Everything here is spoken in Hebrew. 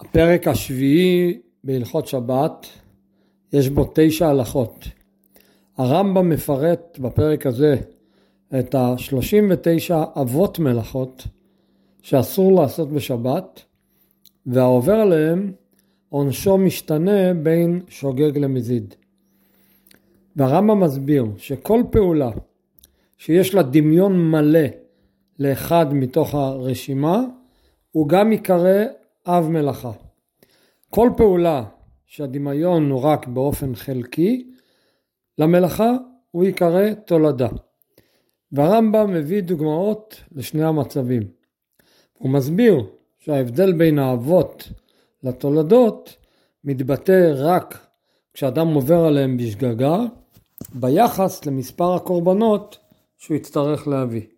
הפרק השביעי בהלכות שבת, יש בו 9 הלכות. הרמב"ם מפרט בפרק הזה את 39 אבות מלאכות שאסור לעשות בשבת, והעובר עליהם עונשו משתנה בין שוגג למזיד. והרמב"ם מסביר שכל פעולה שיש לה דמיון מלא לאחד מתוך הרשימה, הוא גם יקרא אב מלאכה. כל פעולה שהדמיון הוא רק באופן חלקי למלאכה, הוא יקרא תולדה. והרמב"ם מביא דוגמאות לשני המצבים. הוא מסביר שההבדל בין האבות לתולדות מתבטא רק כשאדם עובר עליהם בשגגה, ביחס למספר הקורבנות שהוא יצטרך להביא.